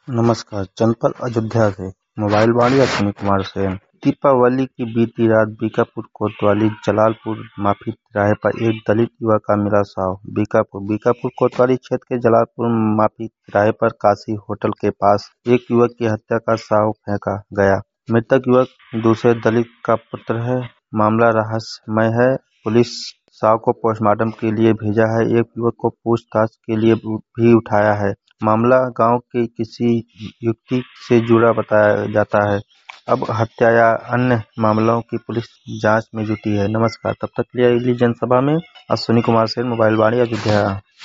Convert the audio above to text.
नमस्कार। जनपद अयोध्या से मोबाइल वाणी अश्विनी कुमार सेन। दीपावली की बीती रात बीकापुर कोतवाली जलालपुर माफी तिराहे पर एक दलित युवक का मिला शव। बीकापुर कोतवाली क्षेत्र के जलालपुर माफी तिराहे पर काशी होटल के पास एक युवक की हत्या का शव फेंका गया। मृतक युवक दूसरे दलित का पुत्र है। मामला रहस्यमय है। पुलिस शव को पोस्टमार्टम के लिए भेजा है। एक युवक को पूछताछ के लिए भी उठाया है। मामला गांव के किसी युवती से जुड़ा बताया जाता है। अब हत्या या अन्य मामलों की पुलिस जांच में जुटी है। नमस्कार। तब तक के लिए अगली जनसभा में अश्विनी कुमार सेन, मोबाइल वाणी अयोध्या।